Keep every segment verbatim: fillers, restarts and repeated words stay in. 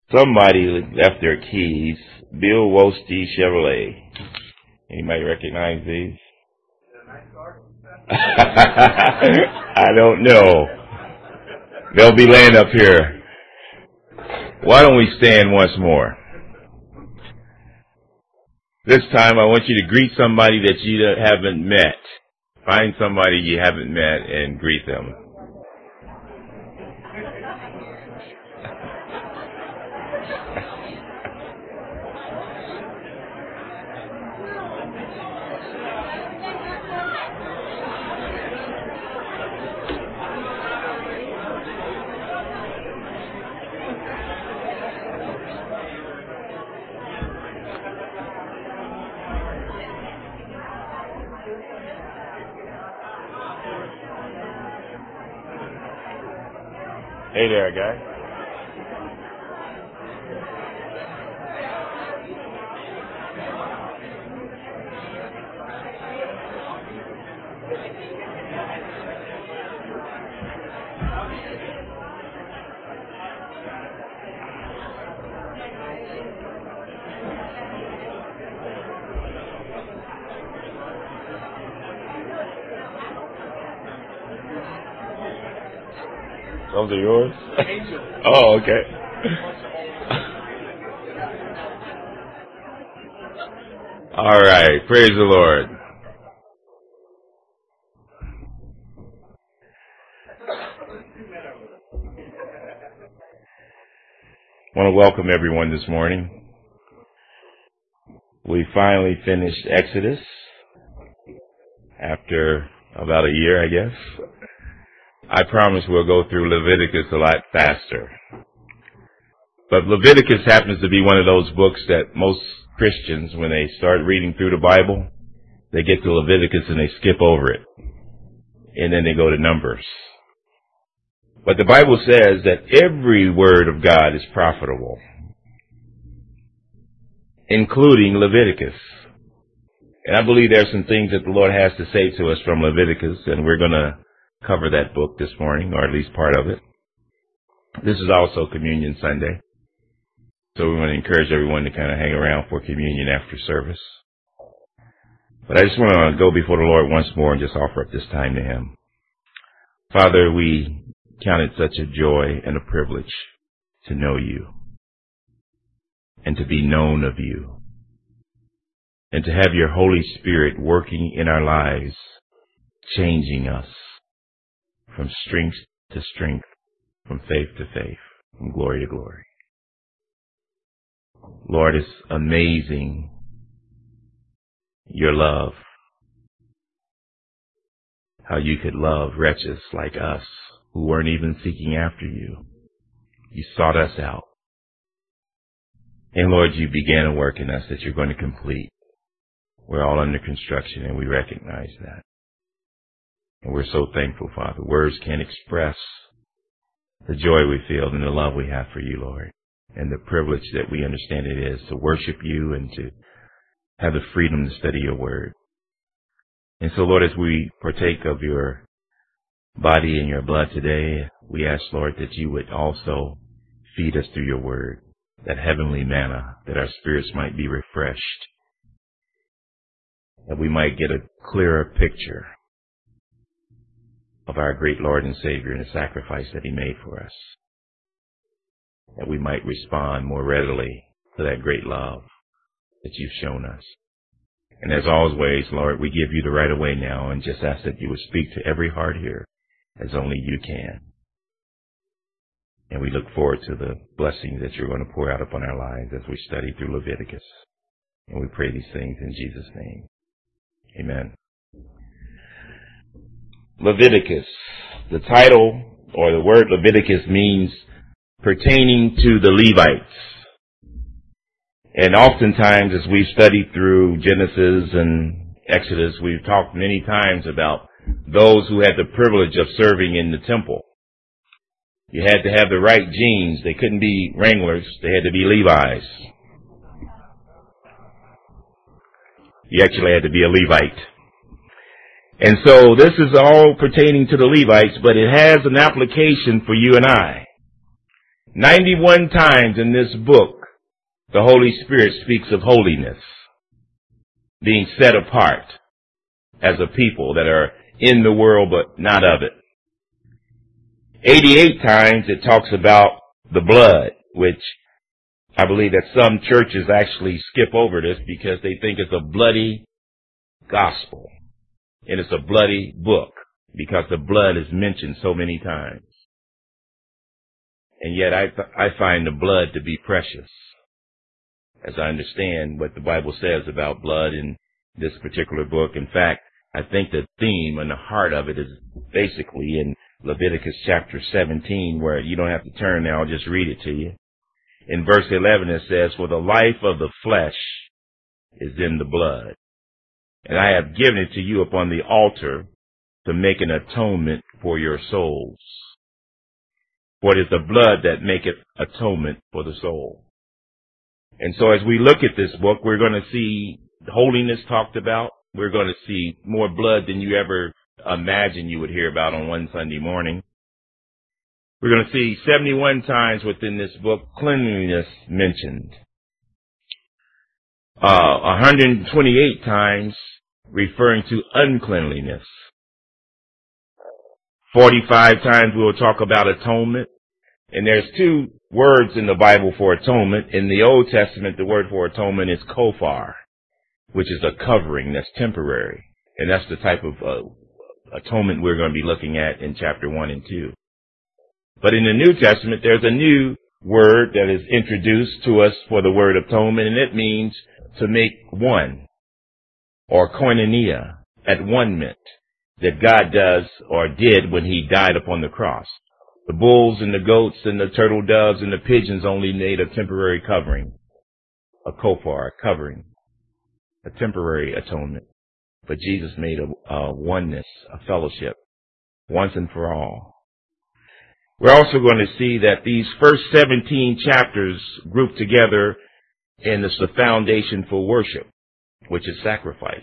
Somebody left their keys. Bill Wolste Chevrolet. Anybody recognize these? I don't know. They'll be laying up here. Why don't we stand once more? This time I want you to greet somebody that you haven't met. Find somebody you haven't met and greet them. Hey there, guy. Those are yours? Oh, okay. All right. Praise the Lord. I want to welcome everyone this morning. We finally finished Exodus after about a year, I guess. I promise we'll go through Leviticus a lot faster. But Leviticus happens to be one of those books that most Christians, when they start reading through the Bible, they get to Leviticus and they skip over it. And then they go to Numbers. But the Bible says that every word of God is profitable, including Leviticus. And I believe there are some things that the Lord has to say to us from Leviticus, and we're going to cover that book this morning, or at least part of it. This is also Communion Sunday, so we want to encourage everyone to kind of hang around for communion after service. But I just want to go before the Lord once more and just offer up this time to Him. Father, we count it such a joy and a privilege to know You and to be known of You and to have Your Holy Spirit working in our lives, changing us from strength to strength, from faith to faith, from glory to glory. Lord, it's amazing, Your love, how You could love wretches like us who weren't even seeking after You. You sought us out. And Lord, You began a work in us that You're going to complete. We're all under construction, and we recognize that. And we're so thankful, Father. Words can't express the joy we feel and the love we have for You, Lord, and the privilege that we understand it is to worship You and to have the freedom to study Your word. And so, Lord, as we partake of Your body and Your blood today, we ask, Lord, that You would also feed us through Your word, that heavenly manna, that our spirits might be refreshed, that we might get a clearer picture of our great Lord and Savior and the sacrifice that He made for us, that we might respond more readily to that great love that You've shown us. And as always, Lord, we give You the right of way now and just ask that You would speak to every heart here as only You can. And we look forward to the blessings that You're going to pour out upon our lives as we study through Leviticus. And we pray these things in Jesus' name. Amen. Leviticus. The title, or the word Leviticus, means pertaining to the Levites. And oftentimes, as we've studied through Genesis and Exodus, we've talked many times about those who had the privilege of serving in the temple. You had to have the right genes. They couldn't be wranglers. They had to be Levites. You actually had to be a Levite. And so this is all pertaining to the Levites, but it has an application for you and I. ninety-one times in this book, the Holy Spirit speaks of holiness, being set apart as a people that are in the world but not of it. eighty-eight times it talks about the blood, which I believe that some churches actually skip over this because they think it's a bloody gospel and it's a bloody book because the blood is mentioned so many times. And yet I, I find the blood to be precious, as I understand what the Bible says about blood in this particular book. In fact, I think the theme and the heart of it is basically in Leviticus chapter seventeen, where you don't have to turn there, I'll just read it to you. In verse eleven it says, "For the life of the flesh is in the blood, and I have given it to you upon the altar to make an atonement for your souls. For it is the blood that maketh atonement for the soul." And so as we look at this book, we're going to see holiness talked about. We're going to see more blood than you ever imagined you would hear about on one Sunday morning. We're going to see seventy-one times within this book cleanliness mentioned. Uh, one hundred twenty-eight times referring to uncleanliness. forty-five times we'll talk about atonement. And there's two words in the Bible for atonement. In the Old Testament, the word for atonement is kofar, which is a covering that's temporary. And that's the type of uh, atonement we're going to be looking at in chapter one and two. But in the New Testament, there's a new word that is introduced to us for the word atonement, and it means to make one, or koinonia, at one-ment, that God does or did when he died upon the cross. The bulls and the goats and the turtle doves and the pigeons only made a temporary covering, a kofar, a covering, a temporary atonement. But Jesus made a, a oneness, a fellowship, once and for all. We're also going to see that these first seventeen chapters group together, and it's the foundation for worship, which is sacrifice.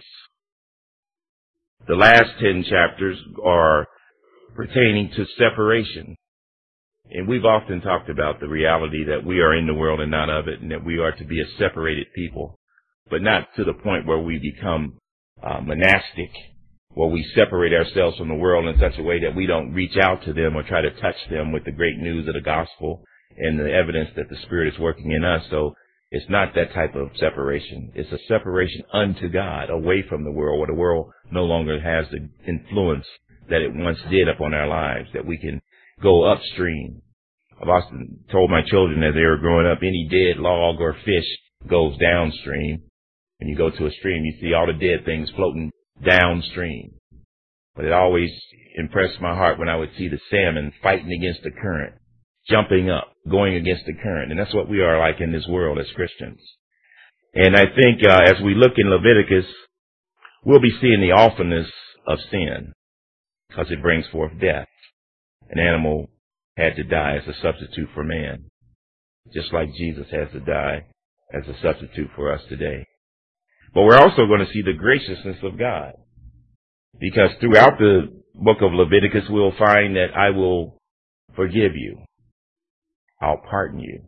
The last ten chapters are pertaining to separation. And we've often talked about the reality that we are in the world and not of it, and that we are to be a separated people, but not to the point where we become uh, monastic, where we separate ourselves from the world in such a way that we don't reach out to them or try to touch them with the great news of the gospel and the evidence that the Spirit is working in us. So it's not that type of separation. It's a separation unto God, away from the world, where the world no longer has the influence that it once did upon our lives, that we can go upstream. I've often told my children as they were growing up, any dead log or fish goes downstream. When you go to a stream, you see all the dead things floating downstream. But it always impressed my heart when I would see the salmon fighting against the current, jumping up, going against the current. And that's what we are like in this world as Christians. And I think uh, as we look in Leviticus, we'll be seeing the awfulness of sin, because it brings forth death. An animal had to die as a substitute for man, just like Jesus has to die as a substitute for us today. But we're also going to see the graciousness of God, because throughout the book of Leviticus, we'll find that I will forgive you. I'll pardon you,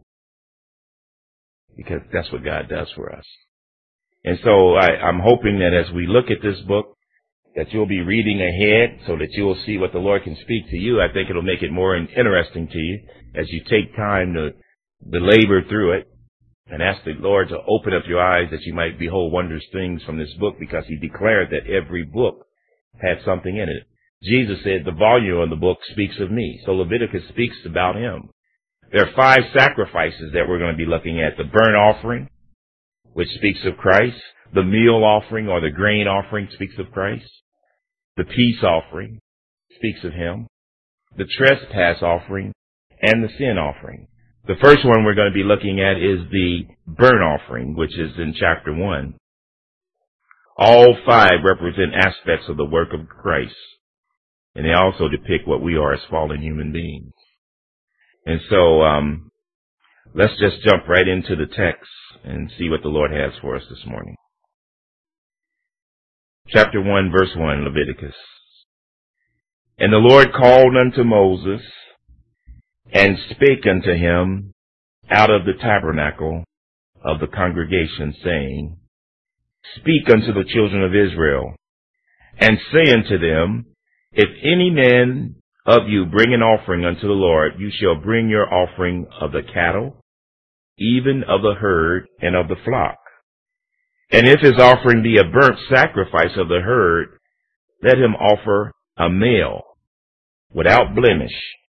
because that's what God does for us. And so I, I'm hoping that as we look at this book, that you'll be reading ahead so that you'll see what the Lord can speak to you. I think it'll make it more interesting to you as you take time to belabor through it and ask the Lord to open up your eyes that you might behold wondrous things from this book, because he declared that every book had something in it. Jesus said the volume of the book speaks of me. So Leviticus speaks about him. There are five sacrifices that we're going to be looking at. The burnt offering, which speaks of Christ. The meal offering or the grain offering speaks of Christ. The peace offering speaks of him. The trespass offering and the sin offering. The first one we're going to be looking at is the burnt offering, which is in chapter one. All five represent aspects of the work of Christ, and they also depict what we are as fallen human beings. And so um, let's just jump right into the text and see what the Lord has for us this morning. Chapter one, verse one, Leviticus. And the Lord called unto Moses, and spake unto him out of the tabernacle of the congregation, saying, Speak unto the children of Israel, and say unto them, If any man of you bring an offering unto the Lord, you shall bring your offering of the cattle, even of the herd and of the flock. And if his offering be a burnt sacrifice of the herd, let him offer a male, without blemish.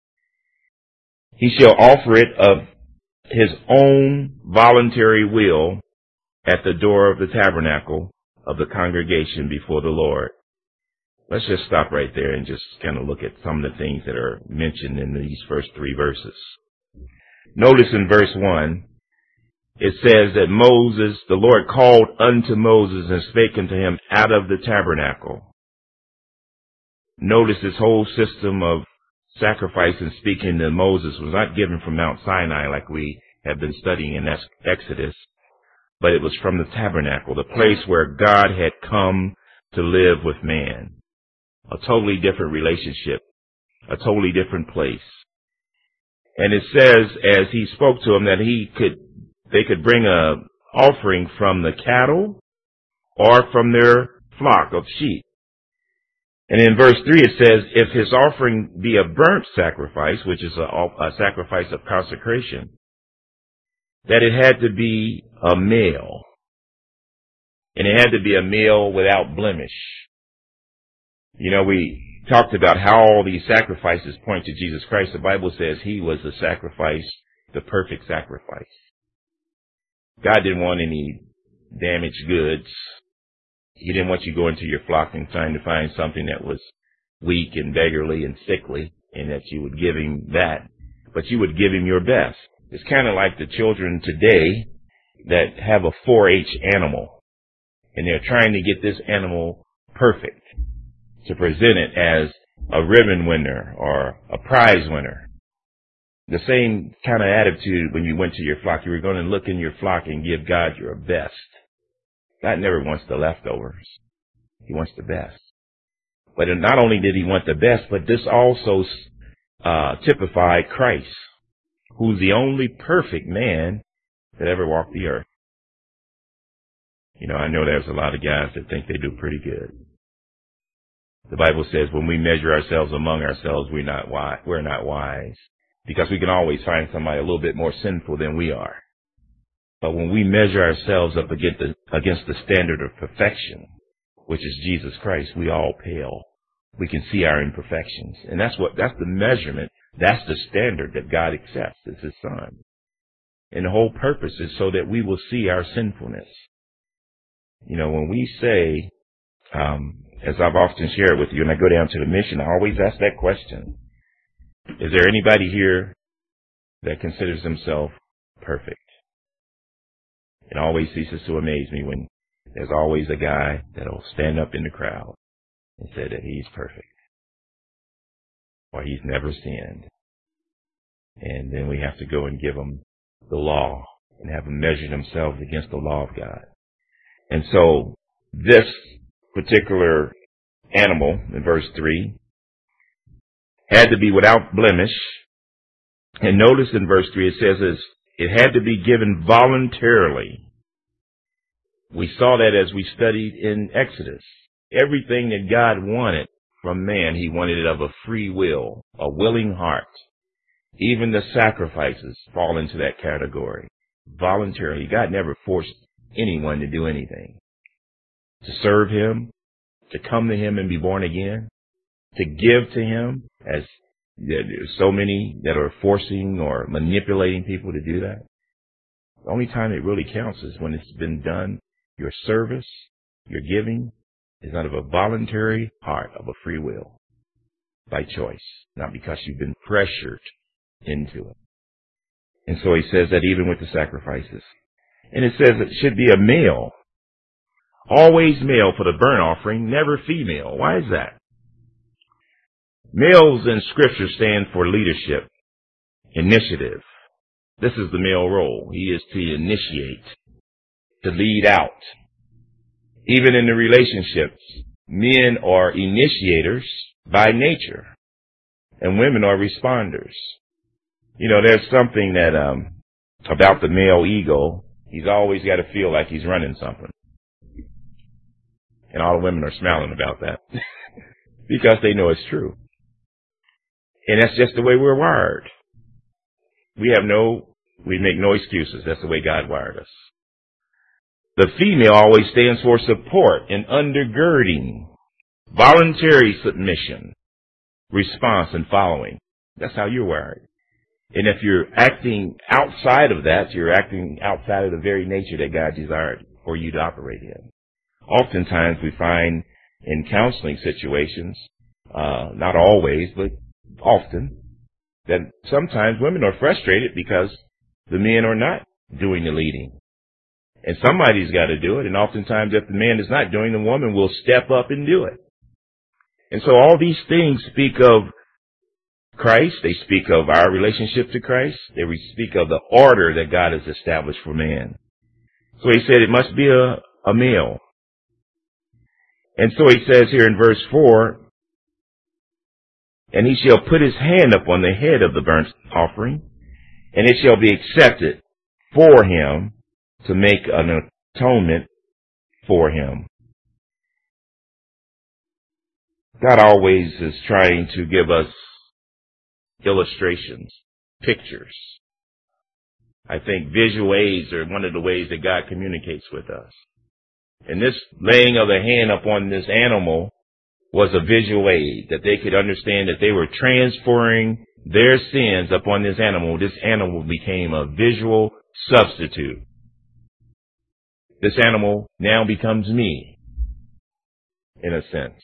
He shall offer it of his own voluntary will at the door of the tabernacle of the congregation before the Lord. Let's just stop right there and just kind of look at some of the things that are mentioned in these first three verses. Notice in verse one, it says that Moses, the Lord called unto Moses and spake unto him out of the tabernacle. Notice this whole system of sacrifice and speaking to Moses was not given from Mount Sinai like we have been studying in Exodus, but it was from the tabernacle, the place where God had come to live with man. A totally different relationship, a totally different place. And it says, as he spoke to him, that he could, they could bring a offering from the cattle or from their flock of sheep. And in verse three it says, if his offering be a burnt sacrifice, which is a, a sacrifice of consecration, that it had to be a male. And it had to be a male without blemish. You know, we talked about how all these sacrifices point to Jesus Christ. The Bible says he was the sacrifice, the perfect sacrifice. God didn't want any damaged goods. He didn't want you going to your flock and trying to find something that was weak and beggarly and sickly, and that you would give him that. But you would give him your best. It's kind of like the children today that have a four H animal, and they're trying to get this animal perfect, to present it as a ribbon winner or a prize winner. The same kind of attitude when you went to your flock. You were going to look in your flock and give God your best. God never wants the leftovers. He wants the best. But not only did he want the best, but this also uh, typified Christ, who's the only perfect man that ever walked the earth. You know, I know there's a lot of guys that think they do pretty good. The Bible says when we measure ourselves among ourselves, we're not wise. We're not wise, because we can always find somebody a little bit more sinful than we are. But when we measure ourselves up against the, against the standard of perfection, which is Jesus Christ, we all pale. We can see our imperfections, and that's what that's the measurement. That's the standard that God accepts as His Son. And the whole purpose is so that we will see our sinfulness. You know, when we say, um, as I've often shared with you, and I go down to the mission, I always ask that question. Is there anybody here that considers himself perfect? It always ceases to amaze me when there's always a guy that'll stand up in the crowd and say that he's perfect, or he's never sinned. And then we have to go and give him the law and have him measure themselves against the law of God. And so this particular animal in verse three had to be without blemish. And notice in verse three it says it had to be given voluntarily. We saw that as we studied in Exodus. Everything that God wanted from man, he wanted it of a free will, a willing heart. Even the sacrifices fall into that category. Voluntarily. God never forced anyone to do anything. To serve him, to come to him and be born again, to give to him, as there's so many that are forcing or manipulating people to do that. The only time it really counts is when it's been done. Your service, your giving is out of a voluntary heart, of a free will, by choice, not because you've been pressured into it. And so he says that even with the sacrifices. And it says it should be a male. Always male for the burnt offering, never female. Why is that? Males in Scripture stand for leadership, initiative. This is the male role. He is to initiate, to lead out. Even in the relationships, men are initiators by nature, and women are responders. You know, there's something that um about the male ego. He's always got to feel like he's running something. And all the women are smiling about that because they know it's true. And that's just the way we're wired. We have no, we make no excuses. That's the way God wired us. The female always stands for support and undergirding, voluntary submission, response, and following. That's how you're wired. And if you're acting outside of that, you're acting outside of the very nature that God desired for you to operate in. Oftentimes we find in counseling situations, uh, not always, but often, that sometimes women are frustrated because the men are not doing the leading. And somebody's got to do it. And oftentimes if the man is not doing, the woman will step up and do it. And so all these things speak of Christ. They speak of our relationship to Christ. They speak of the order that God has established for man. So he said it must be a, a male. And so he says here in verse four, and he shall put his hand upon the head of the burnt offering, and it shall be accepted for him to make an atonement for him. God always is trying to give us illustrations, pictures. I think visual aids are one of the ways that God communicates with us. And this laying of the hand upon this animal was a visual aid, that they could understand that they were transferring their sins upon this animal. This animal became a visual substitute. This animal now becomes me, in a sense.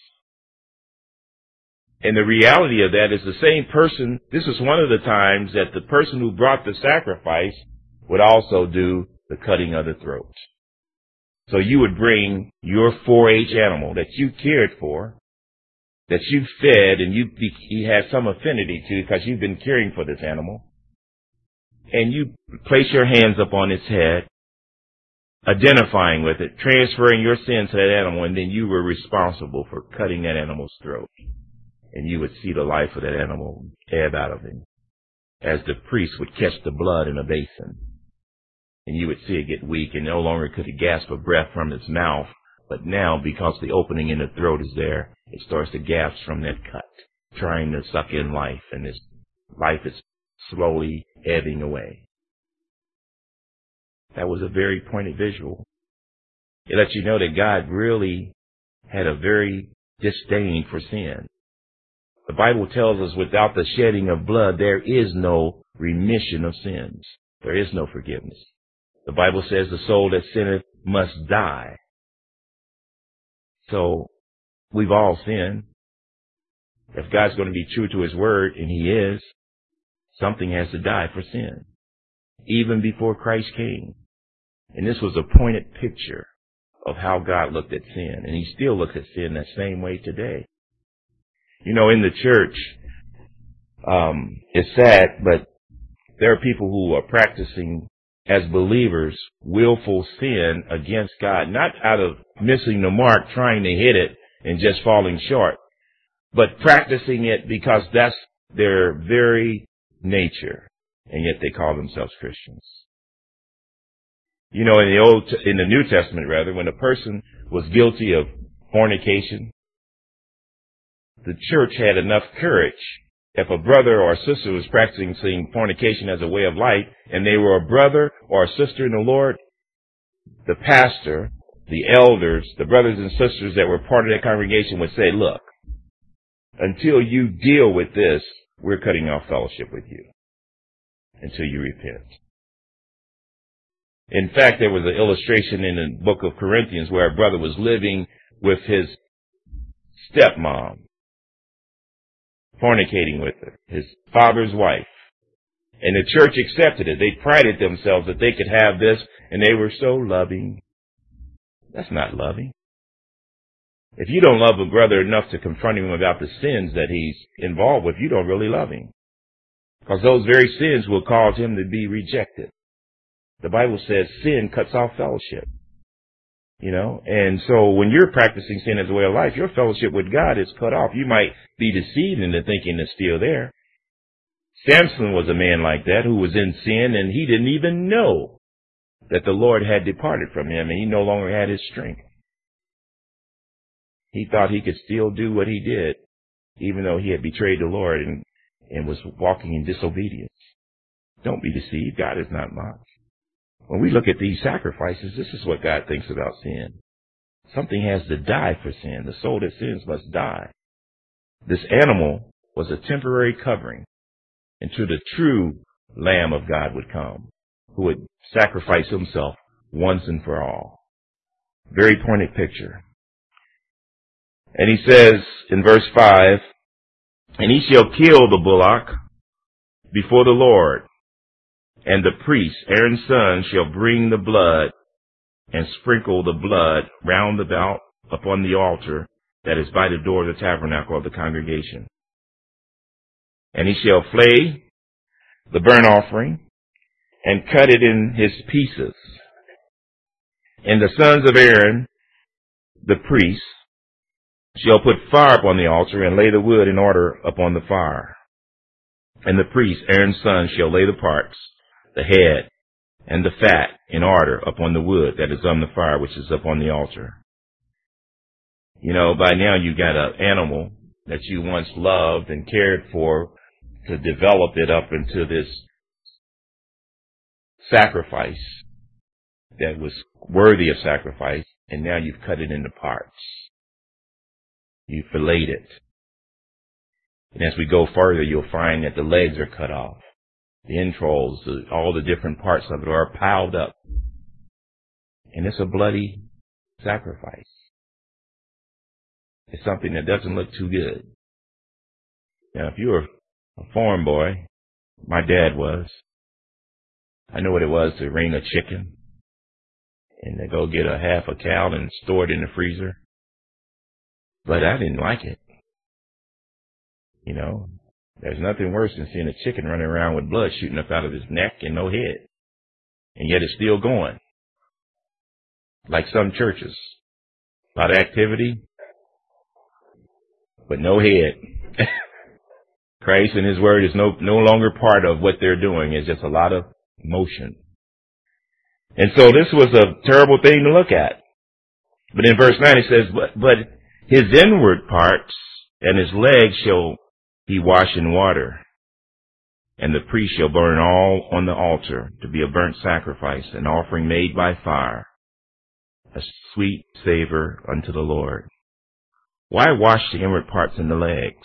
And the reality of that is the same person. This is one of the times that the person who brought the sacrifice would also do the cutting of the throat. So you would bring your four H animal that you cared for, that you fed and you, you had some affinity to because you've been caring for this animal, and you place your hands upon its head, identifying with it, transferring your sin to that animal, and then you were responsible for cutting that animal's throat. And you would see the life of that animal ebb out of him as the priest would catch the blood in a basin. And you would see it get weak, and no longer could it gasp for breath from its mouth. But now, because the opening in the throat is there, it starts to gasp from that cut, trying to suck in life, and this life is slowly ebbing away. That was a very pointed visual. It lets you know that God really had a very disdain for sin. The Bible tells us without the shedding of blood, there is no remission of sins. There is no forgiveness. The Bible says the soul that sinneth must die. So we've all sinned. If God's going to be true to his word, and he is, something has to die for sin, even before Christ came. And this was a pointed picture of how God looked at sin. And he still looks at sin that same way today. You know, in the church, um, it's sad, but there are people who are practicing as believers willful sin against God, not out of missing the mark, trying to hit it and just falling short, but practicing it because that's their very nature, and yet they call themselves Christians. You know, in the old, in the New Testament rather, when a person was guilty of fornication, the church had enough courage. If a brother or a sister was practicing fornication as a way of life, and they were a brother or a sister in the Lord, the pastor, the elders, the brothers and sisters that were part of that congregation would say, look, until you deal with this, we're cutting off fellowship with you until you repent. In fact, there was an illustration in the book of Corinthians where a brother was living with his stepmom, fornicating with her, his father's wife. And the church accepted it. They prided themselves that they could have this, and they were so loving. That's not loving. If you don't love a brother enough to confront him about the sins that he's involved with, you don't really love him. Because those very sins will cause him to be rejected. The Bible says sin cuts off fellowship. You know, and so when you're practicing sin as a way of life, your fellowship with God is cut off. You might be deceived into thinking it's still there. Samson was a man like that who was in sin, and he didn't even know that the Lord had departed from him, and he no longer had his strength. He thought he could still do what he did, even though he had betrayed the Lord and, and was walking in disobedience. Don't be deceived. God is not mocked. When we look at these sacrifices, this is what God thinks about sin. Something has to die for sin. The soul that sins must die. This animal was a temporary covering until the true Lamb of God would come, who would sacrifice himself once and for all. Very pointed picture. And he says in verse five, and he shall kill the bullock before the Lord, and the priest, Aaron's son, shall bring the blood and sprinkle the blood round about upon the altar that is by the door of the tabernacle of the congregation. And he shall flay the burnt offering and cut it in his pieces. And the sons of Aaron, the priest, shall put fire upon the altar and lay the wood in order upon the fire. And the priest, Aaron's son, shall lay the parts, the head, and the fat in order upon the wood that is on the fire, which is upon the altar. You know, by now you've got an animal that you once loved and cared for, to develop it up into this sacrifice that was worthy of sacrifice, and now you've cut it into parts. You fillet it. And as we go further, you'll find that the legs are cut off. The entrails, the, all the different parts of it are piled up. And it's a bloody sacrifice. It's something that doesn't look too good. Now, if you were a farm boy, my dad was, I know what it was to wring a chicken and to go get a half a cow and store it in the freezer. But I didn't like it. You know, there's nothing worse than seeing a chicken running around with blood shooting up out of his neck and no head. And yet it's still going. Like some churches. A lot of activity, but no head. Christ and his word is no, no longer part of what they're doing. It's just a lot of motion. And so this was a terrible thing to look at. But in verse nine it says, but, but his inward parts and his legs shall he wash in water, and the priest shall burn all on the altar to be a burnt sacrifice, an offering made by fire, a sweet savor unto the Lord. Why wash the inward parts and the legs?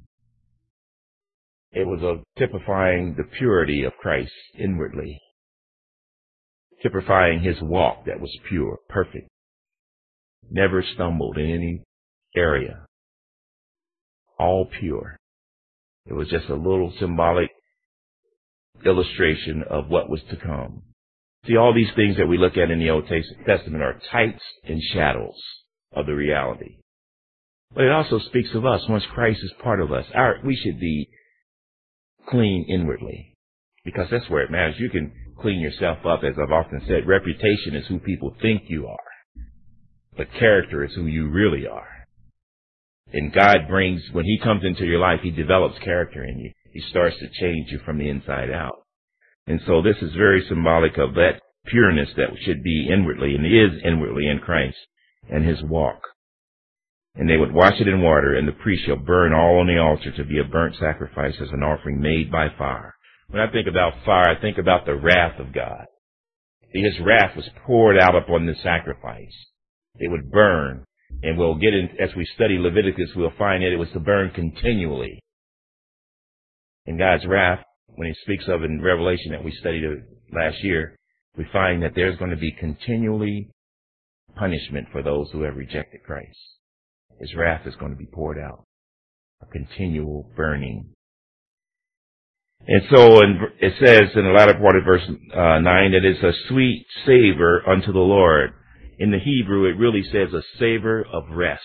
It was a typifying the purity of Christ inwardly, typifying his walk that was pure, perfect, never stumbled in any area, all pure. It was just a little symbolic illustration of what was to come. See, all these things that we look at in the Old Testament are types and shadows of the reality. But it also speaks of us. Once Christ is part of us, our, we should be clean inwardly, because that's where it matters. You can clean yourself up. As I've often said, reputation is who people think you are, but character is who you really are. And God brings, when he comes into your life, he develops character in you. He starts to change you from the inside out. And so this is very symbolic of that pureness that should be inwardly, and is inwardly in Christ and his walk. And they would wash it in water, and the priest shall burn all on the altar to be a burnt sacrifice as an offering made by fire. When I think about fire, I think about the wrath of God. His wrath was poured out upon the sacrifice. It would burn. And we'll get in, as we study Leviticus, we'll find that it was to burn continually. In God's wrath, when he speaks of in Revelation that we studied last year, we find that there's going to be continually punishment for those who have rejected Christ. His wrath is going to be poured out, a continual burning. And so in, it says in the latter part of verse uh, nine that it's a sweet savor unto the Lord. In the Hebrew, it really says a savor of rest.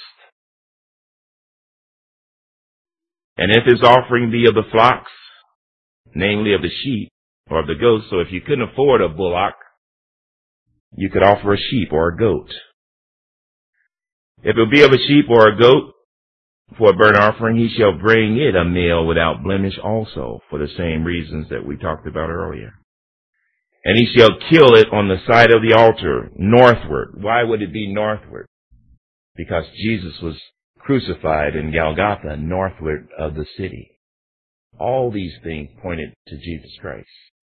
And if his offering be of the flocks, namely of the sheep or of the goats, so if you couldn't afford a bullock, you could offer a sheep or a goat. If it be of a sheep or a goat, for a burnt offering, he shall bring it a male without blemish also, for the same reasons that we talked about earlier. And he shall kill it on the side of the altar, northward. Why would it be northward? Because Jesus was crucified in Golgotha, northward of the city. All these things pointed to Jesus Christ.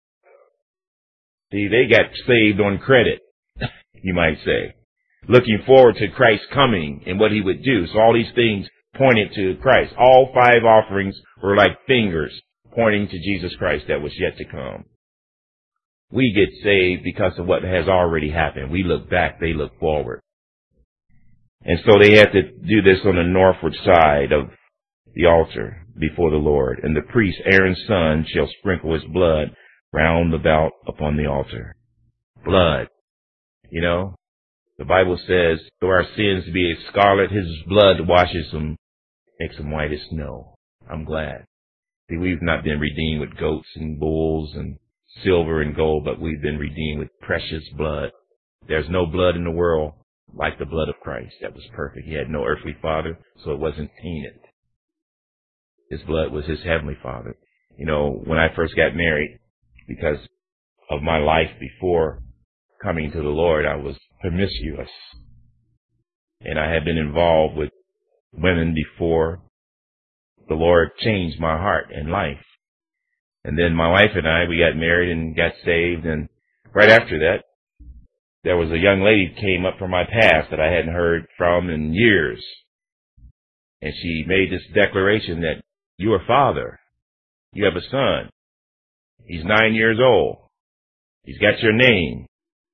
See, they got saved on credit, you might say, looking forward to Christ's coming and what he would do. So all these things pointed to Christ. All five offerings were like fingers pointing to Jesus Christ that was yet to come. We get saved because of what has already happened. We look back, they look forward. And so they had to do this on the northward side of the altar before the Lord. And the priest, Aaron's son, shall sprinkle his blood round about upon the altar. Blood. You know, the Bible says, though our sins be as scarlet, his blood washes them, makes them white as snow. I'm glad. See, we've not been redeemed with goats and bulls and silver and gold, but we've been redeemed with precious blood. There's no blood in the world like the blood of Christ. That was perfect. He had no earthly father, so it wasn't tainted. His blood was his heavenly father. You know, when I first got married, because of my life before coming to the Lord, I was promiscuous. And I had been involved with women before the Lord changed my heart and life. And then my wife and I, we got married and got saved. And right after that, there was a young lady who came up from my past that I hadn't heard from in years. And she made this declaration that you are father. You have a son. He's nine years old. He's got your name.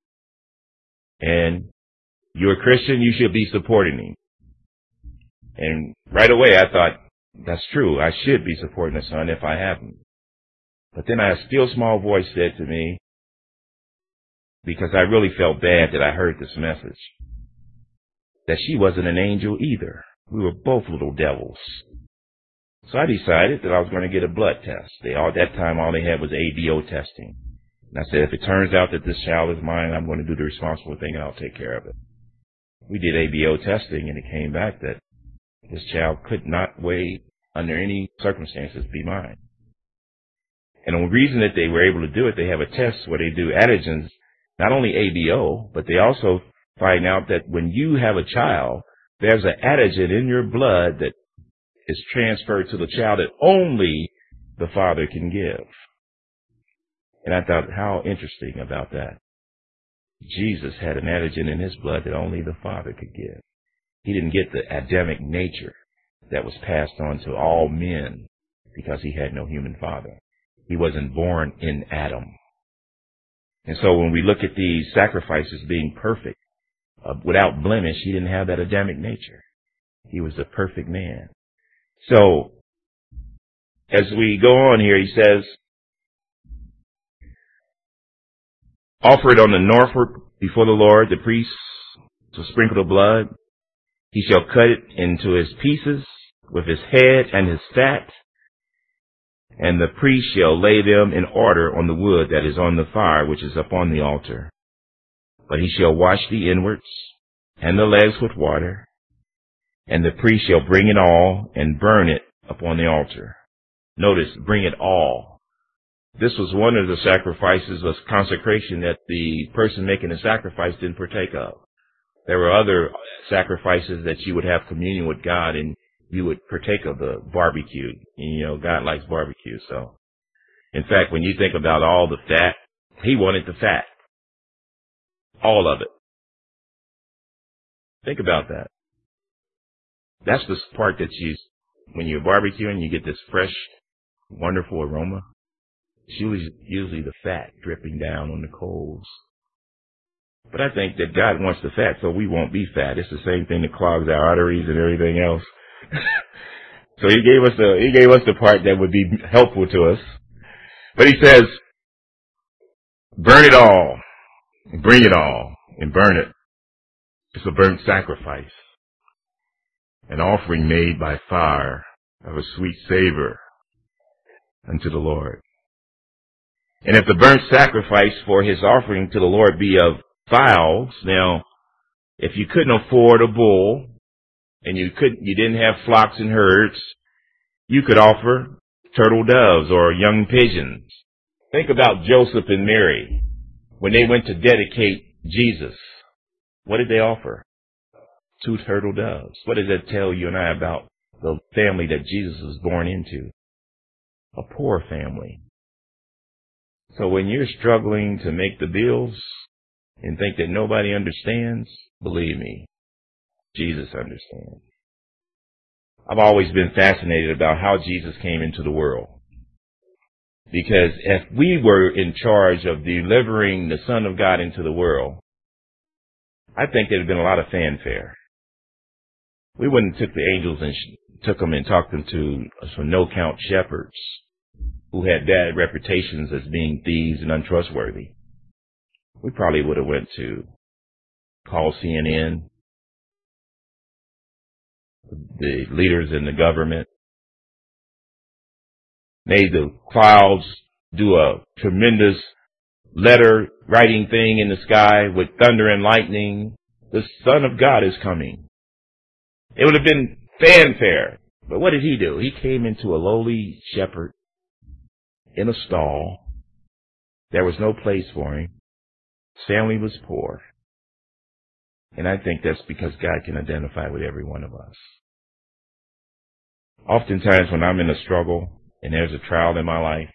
And you're a Christian, you should be supporting him. And right away I thought, that's true. I should be supporting a son if I have him. But then a still small voice said to me, because I really felt bad that I heard this message, that she wasn't an angel either. We were both little devils. So I decided that I was going to get a blood test. They all, at that time, all they had was A B O testing. And I said, if it turns out that this child is mine, I'm going to do the responsible thing and I'll take care of it. We did A B O testing and it came back that this child could not weigh, under any circumstances, be mine. And the reason that they were able to do it, they have a test where they do antigens, not only A B O, but they also find out that when you have a child, there's an antigen in your blood that is transferred to the child that only the father can give. And I thought, how interesting about that. Jesus had an antigen in his blood that only the Father could give. He didn't get the Adamic nature that was passed on to all men because he had no human father. He wasn't born in Adam. And so when we look at these sacrifices being perfect, uh, without blemish, he didn't have that Adamic nature. He was a perfect man. So as we go on here, he says, offer it on the northward before the Lord, the priest to sprinkle the blood. He shall cut it into his pieces with his head and his fat, and the priest shall lay them in order on the wood that is on the fire, which is upon the altar. But he shall wash the inwards and the legs with water, and the priest shall bring it all and burn it upon the altar. Notice, bring it all. This was one of the sacrifices of consecration that the person making the sacrifice didn't partake of. There were other sacrifices that you would have communion with God and you would partake of the barbecue. And, you know, God likes barbecue. So, in fact, when you think about all the fat, he wanted the fat. All of it. Think about that. That's the part that you, when you're barbecuing, you get this fresh, wonderful aroma. It's usually, usually the fat dripping down on the coals. But I think that God wants the fat, so we won't be fat. It's the same thing that clogs our arteries and everything else. So he gave us the, he gave us the part that would be helpful to us. But he says, burn it all, bring it all, and burn it. It's a burnt sacrifice, an offering made by fire of a sweet savor unto the Lord. And if the burnt sacrifice for his offering to the Lord be of fowls, now, if you couldn't afford a bull and you couldn't, you didn't have flocks and herds, you could offer turtle doves or young pigeons. Think about Joseph and Mary when they went to dedicate Jesus. What did they offer? Two turtle doves. What does that tell you and I about the family that Jesus was born into? A poor family. So when you're struggling to make the bills and think that nobody understands, believe me, Jesus understands. I've always been fascinated about how Jesus came into the world. Because if we were in charge of delivering the Son of God into the world, I think there'd have been a lot of fanfare. We wouldn't have took the angels and sh- took them and talked them to some no-count shepherds who had bad reputations as being thieves and untrustworthy. We probably would have went to call C N N, the leaders in the government, made the clouds do a tremendous letter writing thing in the sky with thunder and lightning. The Son of God is coming. It would have been fanfare. But what did he do? He came into a lowly shepherd in a stall. There was no place for him. His family was poor. And I think that's because God can identify with every one of us. Oftentimes when I'm in a struggle and there's a trial in my life,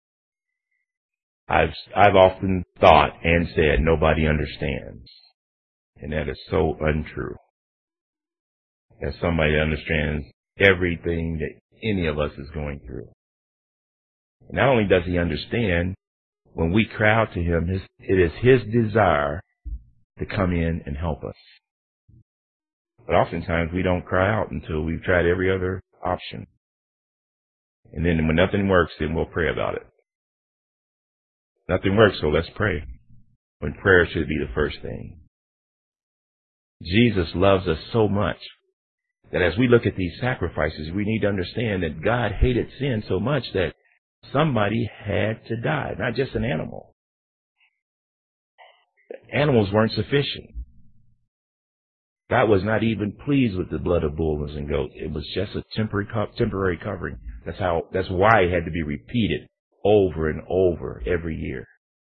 I've, I've often thought and said, nobody understands. And that is so untrue. That somebody understands everything that any of us is going through. And not only does he understand, when we cry out to him, his, it is his desire to come in and help us. But oftentimes we don't cry out until we've tried every other option. And then when nothing works, then we'll pray about it. Nothing works, so let's pray. When prayer should be the first thing. Jesus loves us so much that as we look at these sacrifices, we need to understand that God hated sin so much that somebody had to die, not just an animal. Animals weren't sufficient. God was not even pleased with the blood of bulls and goats. It was just a temporary temporary covering. That's how. That's why it had to be repeated over and over every year.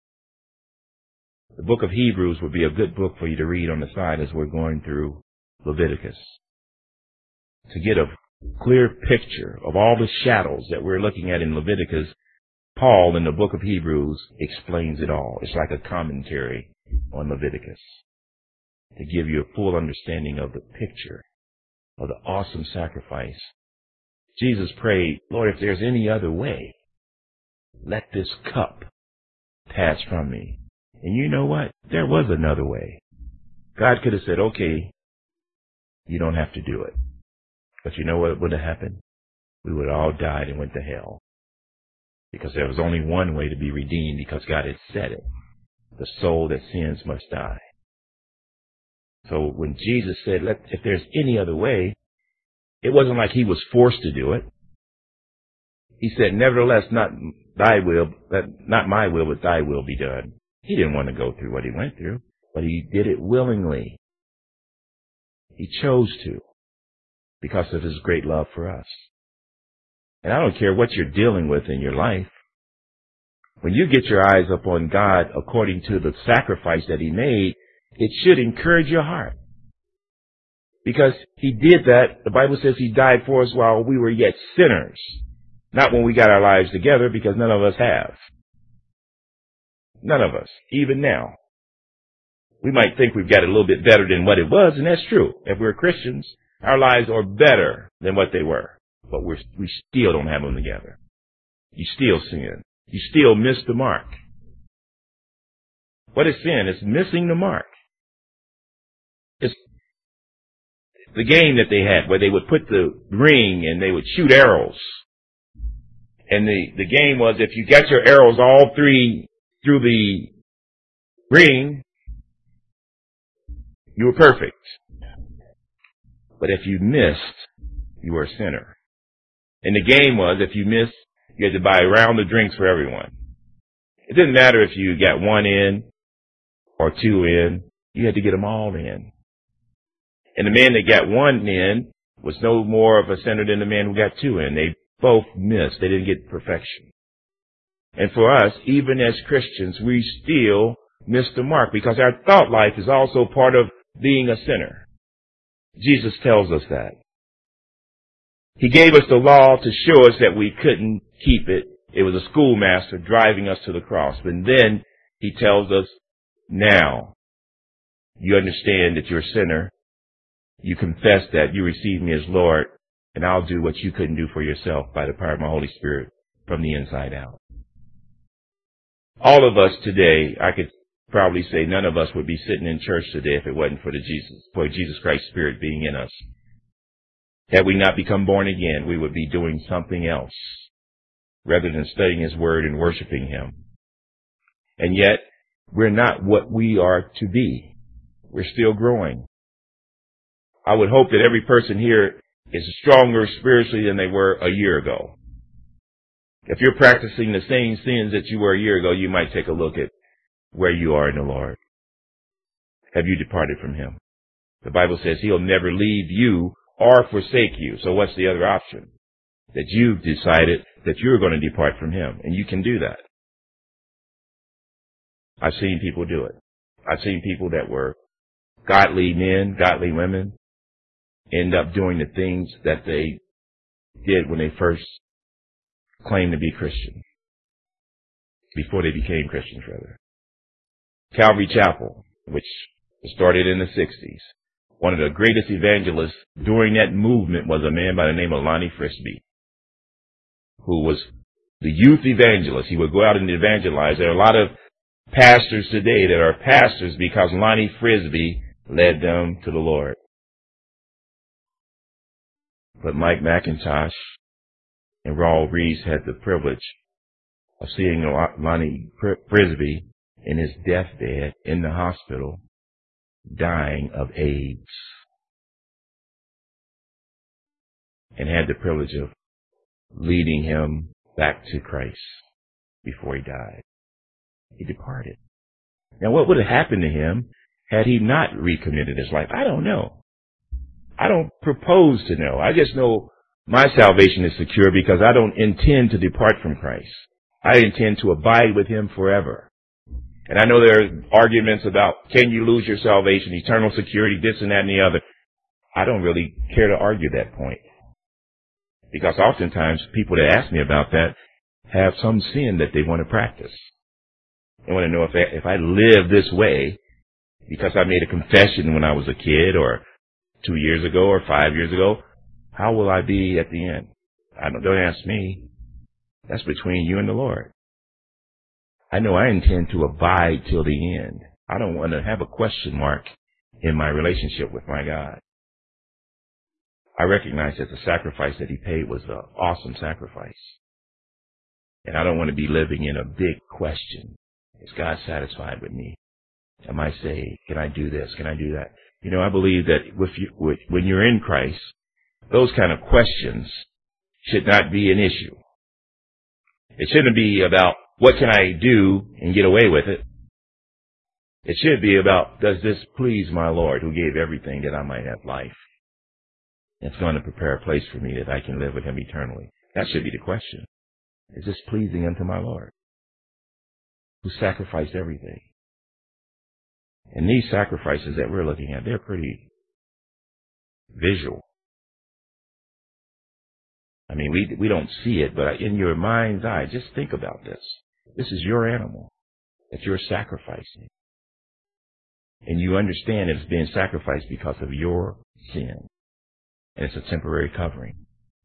The book of Hebrews would be a good book for you to read on the side as we're going through Leviticus, to get a clear picture of all the shadows that we're looking at in Leviticus. Paul in the book of Hebrews explains it all. It's like a commentary on Leviticus to give you a full understanding of the picture of the awesome sacrifice. Jesus prayed, Lord, if there's any other way, let this cup pass from me. And you know what? There was another way. God could have said, okay, you don't have to do it. But you know what would have happened? We would have all died and went to hell. Because there was only one way to be redeemed, because God had said it. The soul that sins must die. So when Jesus said, Let, if there's any other way, it wasn't like he was forced to do it. He said, nevertheless, not thy will, not my will, but thy will be done. He didn't want to go through what he went through, but he did it willingly. He chose to, because of his great love for us. And I don't care what you're dealing with in your life. When you get your eyes up on God according to the sacrifice that he made, it should encourage your heart. Because he did that. The Bible says he died for us while we were yet sinners. Not when we got our lives together, because none of us have. None of us, even now. We might think we've got it a little bit better than what it was, and that's true. If we're Christians, our lives are better than what they were. But we're, we still don't have them together. You still sin. You still miss the mark. What is sin? It's missing the mark. It's the game that they had where they would put the ring and they would shoot arrows. And the, the game was, if you got your arrows all three through the ring, you were perfect. But if you missed, you were a sinner. And the game was, if you missed, you had to buy a round of drinks for everyone. It didn't matter if you got one in or two in. You had to get them all in. And the man that got one in was no more of a sinner than the man who got two in. They both missed. They didn't get perfection. And for us, even as Christians, we still miss the mark because our thought life is also part of being a sinner. Jesus tells us that. He gave us the law to show us that we couldn't keep it. It was a schoolmaster driving us to the cross. And then he tells us, now you understand that you're a sinner. You confess that you receive me as Lord, and I'll do what you couldn't do for yourself by the power of my Holy Spirit from the inside out. All of us today, I could probably say none of us would be sitting in church today if it wasn't for the Jesus, for Jesus Christ's Spirit being in us. Had we not become born again, we would be doing something else rather than studying His Word and worshiping Him. And yet, we're not what we are to be. We're still growing. I would hope that every person here is stronger spiritually than they were a year ago. If you're practicing the same sins that you were a year ago, you might take a look at where you are in the Lord. Have you departed from Him? The Bible says He'll never leave you or forsake you. So what's the other option? That you've decided that you're going to depart from Him, and you can do that. I've seen people do it. I've seen people that were godly men, godly women, end up doing the things that they did when they first claimed to be Christian, before they became Christians, rather. Calvary Chapel, which started in the sixties, one of the greatest evangelists during that movement was a man by the name of Lonnie Frisbee, who was the youth evangelist. He would go out and evangelize. There are a lot of pastors today that are pastors because Lonnie Frisbee led them to the Lord. But Mike McIntosh and Raul Reese had the privilege of seeing Lonnie Frisbee in his deathbed in the hospital, dying of AIDS, and had the privilege of leading him back to Christ before he died. He departed. Now, what would have happened to him had he not recommitted his life? I don't know. I don't propose to know. I just know my salvation is secure because I don't intend to depart from Christ. I intend to abide with Him forever. And I know there are arguments about, can you lose your salvation, eternal security, this and that and the other. I don't really care to argue that point. Because oftentimes people that ask me about that have some sin that they want to practice. They want to know if I, if I live this way because I made a confession when I was a kid or two years ago or five years ago, how will I be at the end? I don't, don't ask me. That's between you and the Lord. I know I intend to abide till the end. I don't want to have a question mark in my relationship with my God. I recognize that the sacrifice that He paid was an awesome sacrifice. And I don't want to be living in a big question. Is God satisfied with me? Am I saved? Can I do this? Can I do that? You know, I believe that with you, with, when you're in Christ, those kind of questions should not be an issue. It shouldn't be about what can I do and get away with it. It should be about, does this please my Lord who gave everything that I might have life? It's going to prepare a place for me that I can live with Him eternally. That should be the question. Is this pleasing unto my Lord who sacrificed everything? And these sacrifices that we're looking at, they're pretty visual. I mean, we we don't see it, but in your mind's eye, just think about this. This is your animal that you're sacrificing. And you understand it's being sacrificed because of your sin. And it's a temporary covering.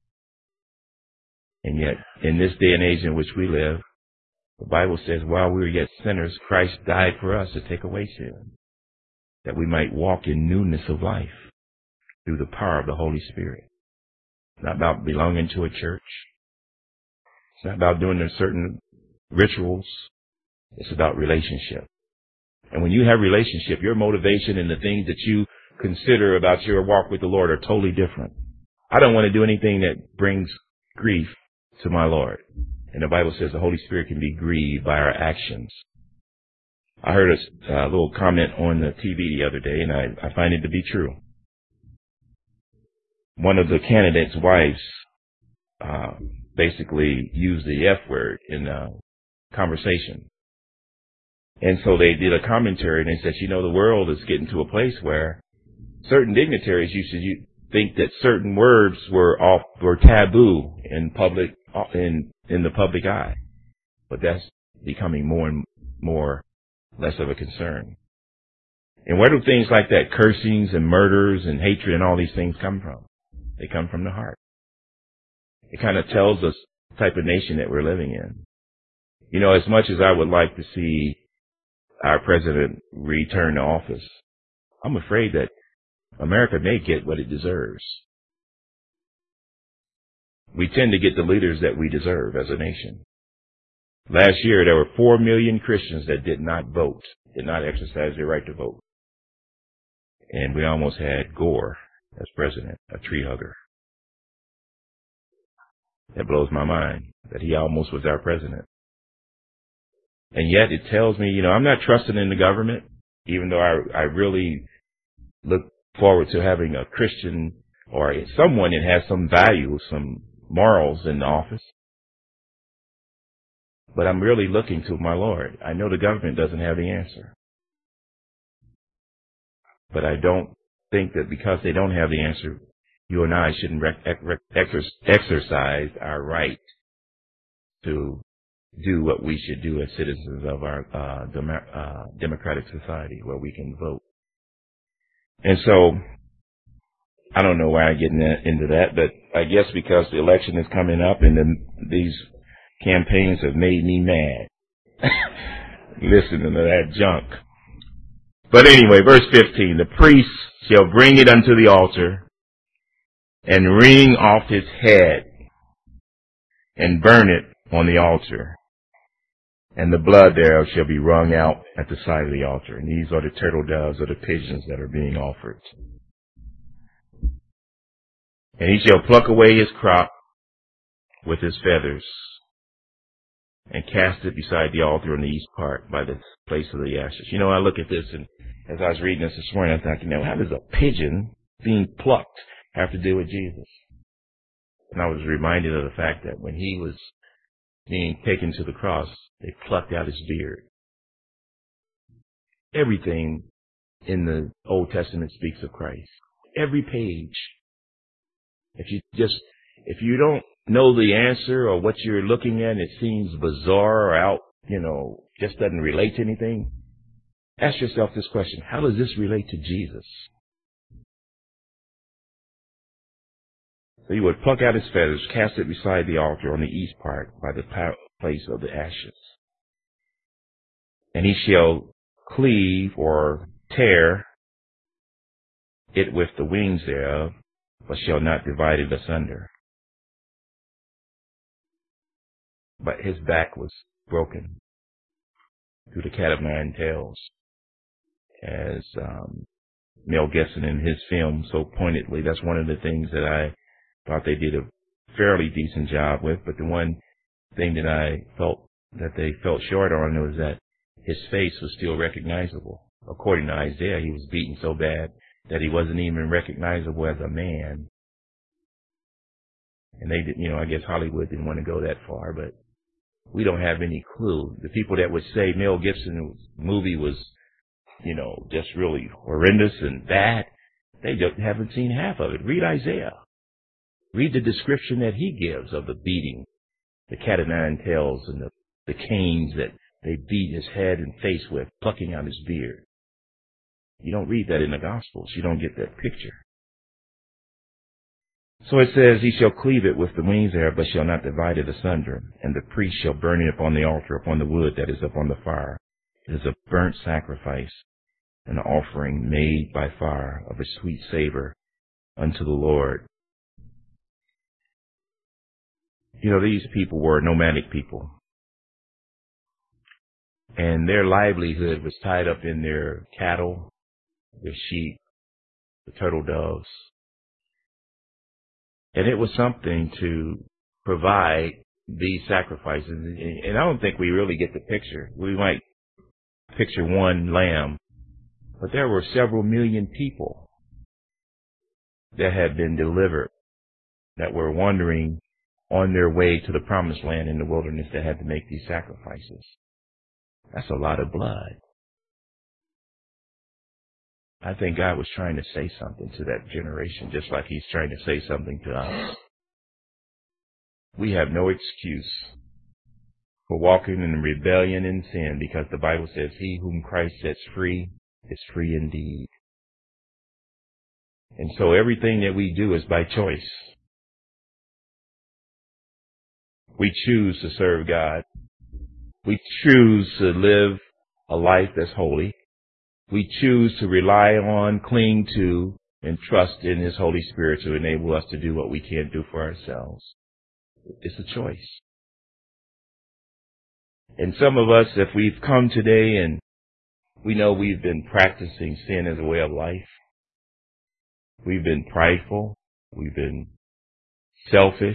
And yet, in this day and age in which we live, the Bible says, while we were yet sinners, Christ died for us to take away sin, that we might walk in newness of life through the power of the Holy Spirit. It's not about belonging to a church. It's not about doing certain rituals. It's about relationship. And when you have relationship, your motivation and the things that you consider about your walk with the Lord are totally different. I don't want to do anything that brings grief to my Lord. And the Bible says the Holy Spirit can be grieved by our actions. I heard a uh, little comment on the T V the other day, and I, I find it to be true. one of the candidates' wives uh, basically used the F word in a conversation. And so they did a commentary and they said, you know, the world is getting to a place where certain dignitaries used to you think that certain words were off, were taboo in public, in, in the public eye. But that's becoming more and more less of a concern. And where do things like that, cursings and murders and hatred and all these things come from? They come from the heart. It kind of tells us the type of nation that we're living in. You know, as much as I would like to see our president return to office, I'm afraid that America may get what it deserves. We tend to get the leaders that we deserve as a nation. Last year, there were four million Christians that did not vote, did not exercise their right to vote. And we almost had Gore as president, a tree hugger. That blows my mind that he almost was our president. And yet it tells me, you know, I'm not trusting in the government, even though I, I really look forward to having a Christian or someone that has some value, some morals in the office. But I'm really looking to my Lord. I know the government doesn't have the answer. But I don't think that because they don't have the answer, you and I shouldn't rec- rec- exercise our right to do what we should do as citizens of our uh, dem- uh, democratic society where we can vote. And so I don't know why I get in that, into that, but I guess because the election is coming up and the, these campaigns have made me mad listening to that junk. But anyway, verse fifteen, the priest shall bring it unto the altar and wring off his head and burn it on the altar. And the blood thereof shall be wrung out at the side of the altar. And these are the turtle doves or the pigeons that are being offered. And he shall pluck away his crop with his feathers and cast it beside the altar on the east part by the place of the ashes. You know, I look at this, and as I was reading this this morning, I thought, you know, how does a pigeon being plucked have to do with Jesus? And I was reminded of the fact that when he was being taken to the cross, they plucked out his beard. Everything in the Old Testament speaks of Christ. Every page. If you just, if you don't know the answer or what you're looking at, it seems bizarre or out, you know, just doesn't relate to anything, ask yourself this question: how does this relate to Jesus? So you would pluck out his feathers, cast it beside the altar on the east part by the place of the ashes. And he shall cleave or tear it with the wings thereof, but shall not divide it asunder. But his back was broken through the cat of nine tails, as um, Mel Gibson in his film so pointedly. That's one of the things that I thought they did a fairly decent job with. But the one thing that I felt that they felt short on was that his face was still recognizable. According to Isaiah, he was beaten so bad that he wasn't even recognizable as a man. And they didn't, you know, I guess Hollywood didn't want to go that far, but we don't have any clue. The people that would say Mel Gibson's movie was, you know, just really horrendous and bad, they don't, haven't seen half of it. Read Isaiah. Read the description that he gives of the beating, the cat of nine tails and the, the canes that they beat his head and face with, plucking out his beard. You don't read that in the Gospels. You don't get that picture. So it says, he shall cleave it with the wings thereof, but shall not divide it asunder. And the priest shall burn it upon the altar, upon the wood that is upon the fire. It is a burnt sacrifice, an offering made by fire of a sweet savor unto the Lord. You know, these people were nomadic people. And their livelihood was tied up in their cattle, their sheep, the turtle doves. And it was something to provide these sacrifices. And I don't think we really get the picture. We might picture one lamb, but there were several million people that had been delivered, that were wandering on their way to the promised land in the wilderness, that had to make these sacrifices. That's a lot of blood. I think God was trying to say something to that generation, just like he's trying to say something to us. We have no excuse for walking in rebellion and sin, because the Bible says he whom Christ sets free is free indeed. And so everything that we do is by choice. We choose to serve God. We choose to live a life that's holy. We choose to rely on, cling to, and trust in his Holy Spirit to enable us to do what we can't do for ourselves. It's a choice. And some of us, if we've come today and we know we've been practicing sin as a way of life, we've been prideful, we've been selfish,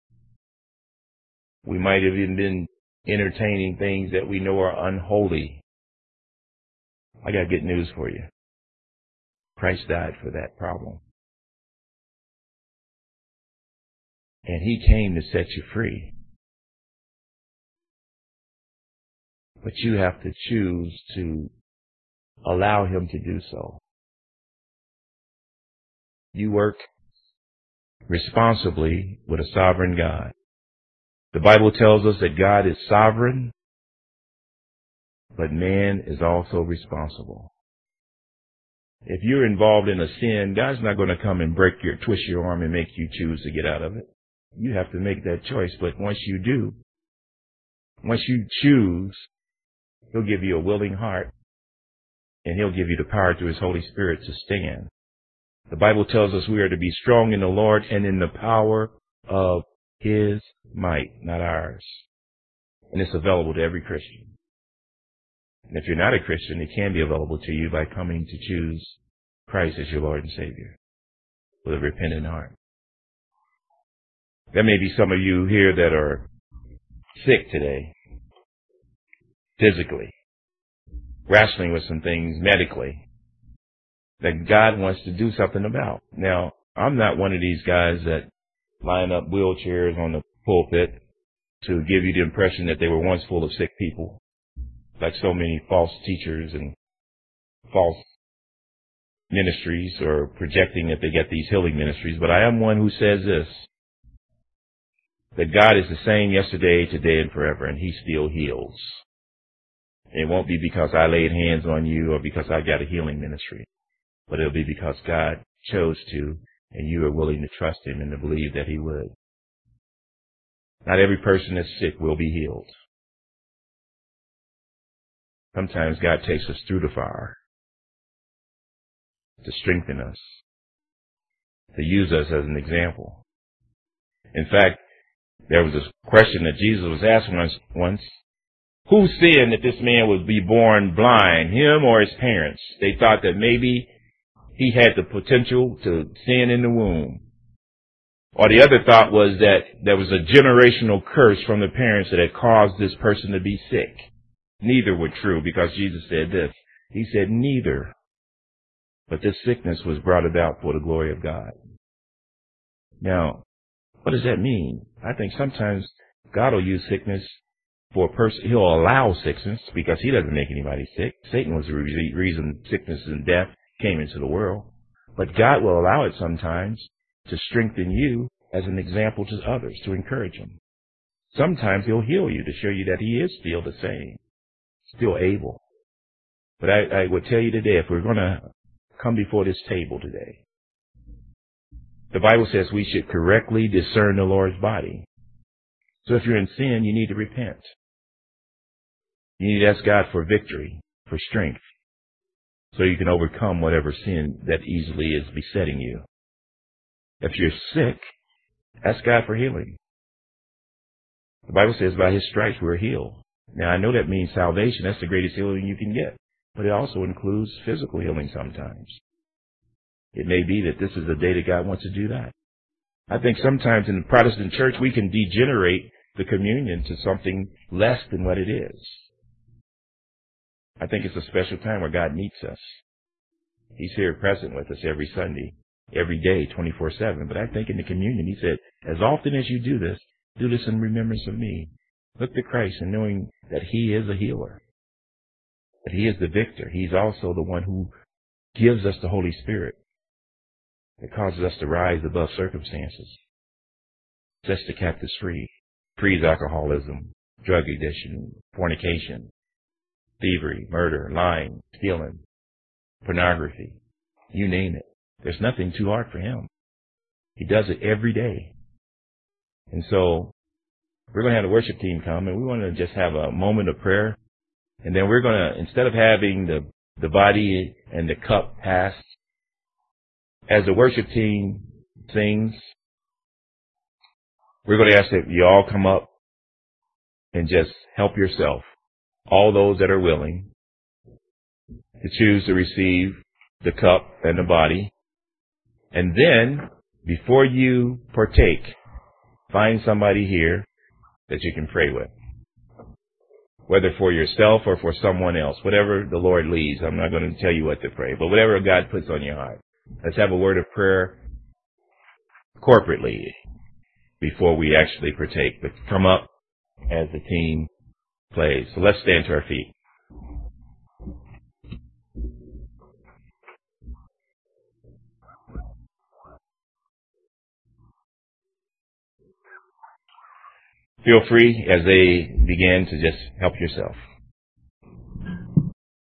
we might have even been entertaining things that we know are unholy. I got good news for you. Christ died for that problem. And he came to set you free. But you have to choose to allow him to do so. You work responsibly with a sovereign God. The Bible tells us that God is sovereign, but man is also responsible. If you're involved in a sin, God's not going to come and break your, twist your arm and make you choose to get out of it. You have to make that choice. But once you do, once you choose, he'll give you a willing heart, and he'll give you the power through his Holy Spirit to stand. The Bible tells us we are to be strong in the Lord and in the power of his might, not ours. And it's available to every Christian. And if you're not a Christian, it can be available to you by coming to choose Christ as your Lord and Savior with a repentant heart. There may be some of you here that are sick today, physically, wrestling with some things medically that God wants to do something about. Now, I'm not one of these guys that line up wheelchairs on the pulpit to give you the impression that they were once full of sick people, like so many false teachers and false ministries are projecting that they get these healing ministries. But I am one who says this, that God is the same yesterday, today, and forever, and he still heals. It won't be because I laid hands on you or because I got a healing ministry, but it'll be because God chose to, and you are willing to trust him and to believe that he would. Not every person that's sick will be healed. Sometimes God takes us through the fire to strengthen us, to use us as an example. In fact, there was a question that Jesus was asked once, once, who sinned that this man would be born blind, him or his parents? They thought that maybe he had the potential to sin in the womb. Or the other thought was that there was a generational curse from the parents that had caused this person to be sick. Neither were true, because Jesus said this. He said neither. But this sickness was brought about for the glory of God. Now, what does that mean? I think sometimes God will use sickness for a person. He'll allow sickness because he doesn't make anybody sick. Satan was the re- reason sickness and death came into the world. But God will allow it sometimes to strengthen you as an example to others, to encourage them. Sometimes he'll heal you to show you that he is still the same, still able. But I, I would tell you today, if we're going to come before this table today, the Bible says we should correctly discern the Lord's body. So if you're in sin, you need to repent. You need to ask God for victory, for strength, so you can overcome whatever sin that easily is besetting you. If you're sick, ask God for healing. The Bible says by his stripes we're healed. Now, I know that means salvation. That's the greatest healing you can get. But it also includes physical healing sometimes. It may be that this is the day that God wants to do that. I think sometimes in the Protestant church we can degenerate the communion to something less than what it is. I think it's a special time where God meets us. He's here present with us every Sunday. every day, twenty-four seven. But I think in the communion, he said, as often as you do this, do this in remembrance of me. Look to Christ and knowing that he is a healer, that he is the victor. He's also the one who gives us the Holy Spirit that causes us to rise above circumstances, sets the captives free, frees alcoholism, drug addiction, fornication, thievery, murder, lying, stealing, pornography, you name it. There's nothing too hard for him. He does it every day. And so we're going to have the worship team come, and we want to just have a moment of prayer. And then we're going to, instead of having the, the body and the cup passed, as the worship team sings, we're going to ask that you all come up and just help yourself. All those that are willing to choose to receive the cup and the body. And then, before you partake, find somebody here that you can pray with. Whether for yourself or for someone else, whatever the Lord leads. I'm not going to tell you what to pray, but whatever God puts on your heart. Let's have a word of prayer corporately before we actually partake. But come up as the team plays. So let's stand to our feet. Feel free as they begin to just help yourself.